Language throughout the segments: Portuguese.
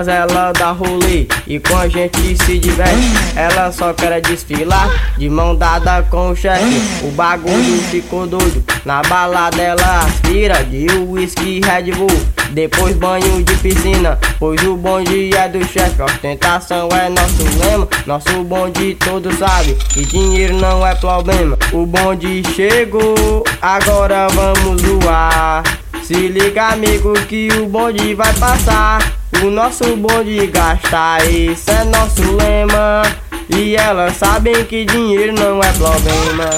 Todas elas dá rolê e com a gente se diverte. Ela só quer desfilar de mão dada com o chefe. O bagulho ficou doido, na balada ela aspira de whisky Red Bull, depois banho de piscina, pois o bonde é do chefe. Ostentação é nosso lema, nosso bonde todo sabe que dinheiro não é problema. O bonde chegou, agora vamos zoar. Se liga amigo que o bonde vai passar. O nosso bonde gasta, esse é nosso lema. E elas sabem que dinheiro não é problema.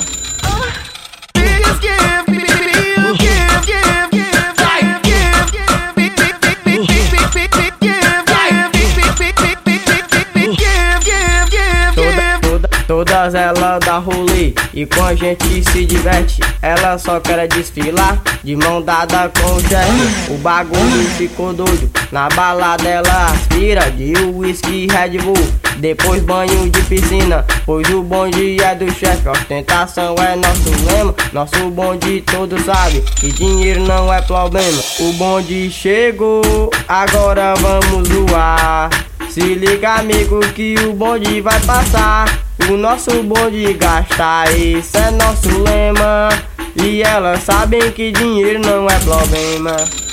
Todas elas dá rolê e com a gente se diverte. Ela só quer desfilar de mão dada com o chefe. O bagulho ficou doido, na balada ela aspira de whisky Red Bull, depois banho de piscina, pois o bonde é do chefe. Ostentação é nosso lema, nosso bonde todo sabe que dinheiro não é problema. O bonde chegou, agora vamos zoar. Se liga amigo que o bonde vai passar. O nosso bonde gasta, esse é nosso lema. E elas sabem que dinheiro não é problema.